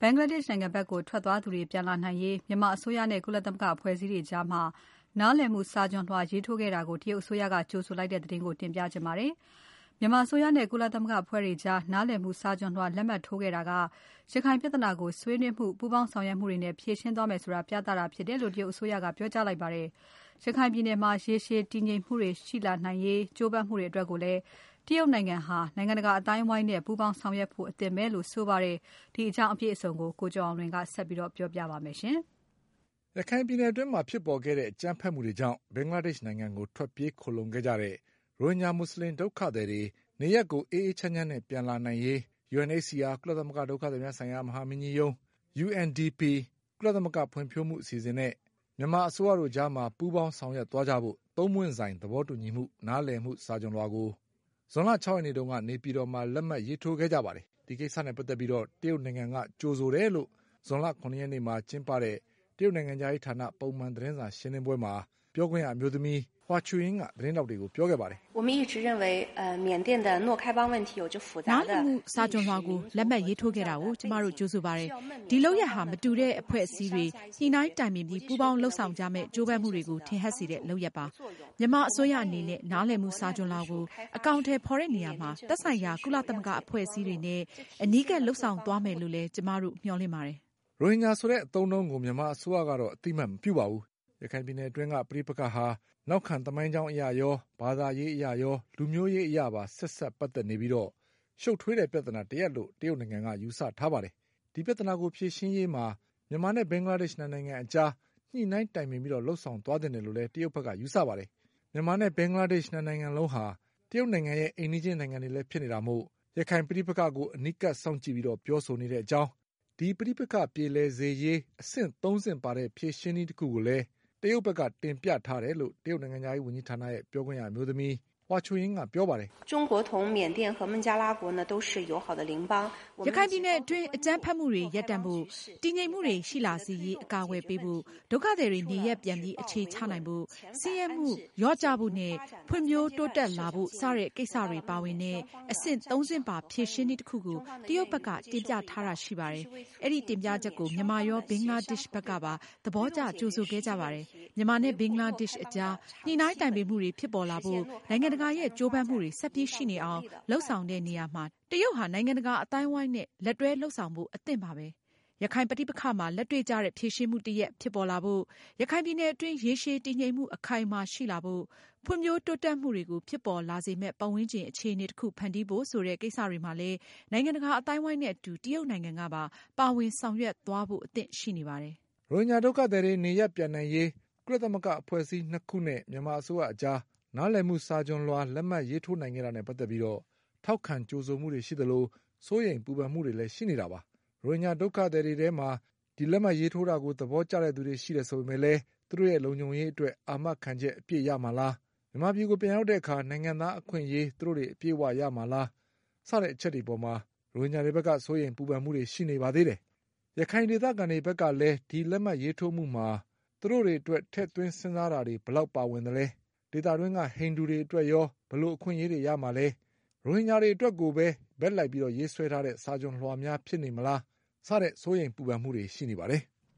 ဘင်္ဂလားဒေ့ရှ်နိုင်ငံဘက်ကိုထွက်သွားသူတွေပြန်လာနိုင်ရေးမြန်မာအစိုးရနဲ့ကုလသမဂ္ဂအဖွဲ့အစည်းတွေကြားမှာနားလည်မှုစာချွန်လွှာရေးထိုးခဲ့တာကိုတရုတ်အစိုးရကကြိုဆိုလိုက်တဲ့သတင်းကိုတင်ပြချင်ပါတယ်။မြန်မာအစိုးရနဲ့ကုလသမဂ္ဂအဖွဲ့တွေကြားနားလည်မှုစာချွန်လွှာလက်မှတ်ထိုးခဲ့တာကရခိုင်ပြဿနာကိုဆွေးနွေးမှုပူးပေါင်းဆောင်ရွက်မှုတွေနဲ့ဖြေရှင်းသွားမယ်ဆိုတာပြသတာဖြစ်တယ်လို့တရုတ်အစိုးရကပြောကြားလိုက်ပါတယ်။ရခိုင်ပြည်နယ်မှာရေရှည်တည်ငြိမ်မှုတွေရှိလာနိုင်ရေးကြိုးပမ်းမှုတွေအတွက်ကိုလည်းတရုတ်နိုင်ငံဟာနိုင်ငံတကာအတိုင်းအဝိုင်းနဲ့ပူးပေါင်းဆောင်ရွက်ဖို့အသင့်ပဲလို့ဆိုပါတယ်။ဒီအကြောင်းအပြည့်အစုံကိုကိုကျော်အောင်လွင်ကဆက်ပြီးပြောပြပါမယ်ရှင်။ရခိုင်ပြည်နယ်အတွင်းမှာဖြစ်ပေါ်ခဲ့တဲ့အကြမ်းဖက်မှုတွေကြောင့်ဘင်္ဂလားဒေ့ရှ်နိုင်ငံကိုထွက်ပြေးခိုလှုံခဲ့ကြတဲ့ရိုဟင်ဂျာမွတ်စလင်ဒုက္ခသည်တွေနေရပ်ကိုအေးအေးချမ်းချမ်းနဲ့ပြန်လာနိုင်ရေး UNHCR ကုလသမဂ္ဂဒုက္ခသည်များဆိုင်ရာမဟာမင်းကြီးရုံး UNDP ကုလသမဂ္ဂဖွံ့ဖြိုးမှုအစီအစဉ်နဲ့မြန်မာအစိုးရတို့ကြားမှာပူးပေါင်းဆောင်ရွက်သွားကြဖို့သုံးပွင့်ဆိုင်သဘောတူညီမှုနားလည်မှုစာချွန်လွှာကိုဇွန်လ 6 ရက်နေ့တုန်းကနေပြည်တော်မှာလက်မှတ်ရေးထိုးခဲ့ကြပါတယ်။ဒီကိစ္စနဲ့ပတ်သက်ပြီးတရုတ်နိုင်ငံကကြိုဆိုတယ်လို့ဇွန်လ 7 ရက်နေ့မှာကျင်းပတဲ့တရုတ်နိုင်ငံခြားရေးဌာနပုံမှန်သတင်းစာရှင်းလင်းပွဲမှာပြောခွင့်ရအမျိုးသမီးHua Chunyingကသတင်းထောက်တွေကိုပြောခဲ့ပါတယ်။ "我们一直认为缅甸的诺开邦问题有着复杂的နားလည်မှုစာချွန်လွှာကိုလက်မှတ်ရေးထိုးခဲ့တာကိုကျမတို့ကြိုဆိုပါတယ်။ဒီလုပ်ရပ်ဟာမတူတဲ့အဖွဲ့အစည်းတွေညှိနှိုင်းတိုင်ပင်ပြီးပူးပေါင်းလှုပ်ဆောင်ကြမယ့်ကြိုးပမ်းမှုတွေကိုထင်ဟပ်စေတဲ့လုပ်ရပ်ပါ။မြန်မာအစိုးရအနေနဲ့နားလည်မှုစာချွန်လွှာကိုအကောင့်ထဲဖော်တဲ့နေရာမှာသက်ဆိုင်ရာကုလသမဂ္ဂအဖွဲ့အစည်းတွေနဲ့အနီးကပ်လှုပ်ဆောင်သွားမယ်လို့လည်းကျမတို့မျှော်လင့်ပါတယ်။ "ရိုဟင်ဂျာဆိုတဲ့အသုံးအနှုန်းကိုမြန်မာအစိုးရကတော့အသိအမှတ်မပြုပါဘူး။ရခိုင်ပြည်နယ်အတွင်းကပဋိပက္ခဟာနောက်ခံသမိုင်းကြောင်းအရရောဘာသာရေးအရရောလူမျိုးရေးအရပါဆက်စပ်ပတ်သက်နေပြီးရှုပ်ထွေးတဲ့ပြဿနာတရပ်လို့တရုတ်နိုင်ငံကယူဆထားပါတယ်။ဒီပြဿနာကိုဖြေရှင်းရေးမှာမြန်မာနဲ့ဘင်္ဂလားဒေ့ရှ်နိုင်ငံအကြားညှိနှိုင်းတိုင်ပင်ပြီးလုပ်ဆောင်သွားသင့်တယ်လို့လည်းတရုတ်ဘက်ကယူဆပါတယ်။မြန်မာနဲ့ဘင်္ဂလားဒေ့ရှ်နိုင်ငံလုံးဟာတရုတ်နိုင်ငံရဲ့အိမ်နီးချင်းနိုင်ငံတွေလည်းဖြစ်နေတာမို့ရခိုင်ပဋိပက္ခကိုအနီးကပ်စောင့်ကြည့်ပြီးပြောဆိုနေတဲ့အကြောင်းဒီပဋိပက္ခပြေလည်စေရေးအဆင့် 3 ဆင့်ပါတဲ့ဖြေရှင်းနည်းတစ်ခုကိုလည်းတရုတ်ဘက်ကတင်ပြထားတယ်လို့တရုတ်နိုင်ငံခြားရေးဝန်ကြီးဌာနရဲ့ပြောခွင့်ရအမျိုးသမီးHua Chunyingကပြောပါတယ်။中国同缅甸和孟加拉国呢都是友好的邻邦ရခိုင်ပြည်နယ်အတွင်းအကြမ်းဖက်မှုတွေရပ်တန့်ဖို့တည်ငြိမ်မှုတွေရှိလာစေရေးအကာအကွယ်ပေးဖို့ဒုက္ခသည်တွေနေရပ်ပြန်ပြီးအခြေချနိုင်ဖို့ဆင်းရဲမှုလျော့ကျဖို့နဲ့ဖွံ့ဖြိုးတိုးတက်လာဖို့စတဲ့ကိစ္စတွေပါဝင်တဲ့အဆင့် 3 ဆင့်ပါဖြေရှင်းနည်းတစ်ခုကိုတရုတ်ဘက်ကတင်ပြထားတာရှိပါတယ်။အဲ့ဒီတင်ပြချက်ကိုမြန်မာရောဘင်္ဂလားဒေ့ရှ်ဘက်ကပါသဘောကျကြိုဆိုခဲ့ကြပါတယ်။မြန်မာနဲ့ဘင်္ဂလားဒေ့ရှ်အကြားညှိနှိုင်းတိုင်ပင်မှုတွေဖြစ်ပေါ်လာဖို့နိုင်ငံတကာရဲ့ကြိုးပမ်းမှုတွေဆက်ပြီးရှိနေအောင်လှုပ်ဆောင်တဲ့နေရာမှာတရုတ်ဟာနိုင်ငံတကာအတိုင်းအဝိုင်းနဲ့လက်တွဲလှုပ်ဆောင်ဖို့အသင့်ပါပဲ။ရခိုင်ပဋိပက္ခမှာလက်တွေ့ကျတဲ့ဖြေရှင်းမှုတစ်ရပ်ဖြစ်ပေါ်လာဖို့ရခိုင်ပြည်နယ်အတွင်းရေရှည်တည်ငြိမ်မှုအခိုင်အမာရှိလာဖို့ဖွံ့ဖြိုးတိုးတက်မှုတွေကိုဖြစ်ပေါ်လာစေမဲ့ပတ်ဝန်းကျင်အခြေအနေတစ်ခုဖန်တီးဖို့ဆိုတဲ့ကိစ္စတွေမှာလည်းနိုင်ငံတကာအတိုင်းအဝိုင်းနဲ့အတူတရုတ်နိုင်ငံကပါဝင်ဆောင်ရွက်သွားဖို့အသင့်ရှိနေပါတယ်။ရိုဟင်ဂျာဒုက္ခသည်တွေနေရပ်ပြန်နိုင်ရေးကုလသမဂ္ဂအဖွဲ့အစည်း 2 ခုနဲ့မြန်မာအစိုးရအကြားနားလည်မှုစာချွန်လွှာလက်မှတ်ရေးထိုးနိုင်ခဲ့တာနဲ့ပတ်သက်ပြီးထောက်ခံကြိုဆိုမှုတွေရှိသလိုစိုးရိမ်ပူပန်မှုတွေလည်းရှိနေတာပါ။ရိုဟင်ဂျာဒုက္ခသည်တွေထဲမှာဒီလက်မှတ်ရေးထိုးတာကိုသဘောကျတဲ့သူတွေရှိတယ်ဆိုပေမဲ့လည်းသူတို့ရဲ့လုံခြုံရေးအတွက်အာမခံချက်အပြည့်ရမှာလားမြန်မာပြည်ကိုပြန်ရောက်တဲ့အခါနိုင်ငံသားအခွင့်အရေးသူတို့တွေအပြည့်အဝရမှာလားစတဲ့အချက်တွေပေါ်မှာရိုဟင်ဂျာတွေဘက်ကစိုးရိမ်ပူပန်မှုတွေရှိနေပါသေးတယ်။ရခိုင်ဒေသခံတွေဘက်ကလည်းဒီလက်မှတ်ရေးထိုးမှုမှာသူတို့တွေအတွက်ထည့်သွင်းစဉ်းစားတာတွေဘယ်လောက်ပါဝင်သလဲဒေသတွင်းကဟိန္ဒူတွေအတွက်ရောဘယ်လိုအခွင့်အရေးတွေရမှာလဲရိုဟင်ဂျာတွေအတွက်ကိုပဲဘက်လိုက်ရေးဆွဲထားတဲ့စာချွန်လွှာများဖြစ်နေမလားစတဲ့စိုးရိမ်ပူပန်မှုတွေရှိနေပါတယ်။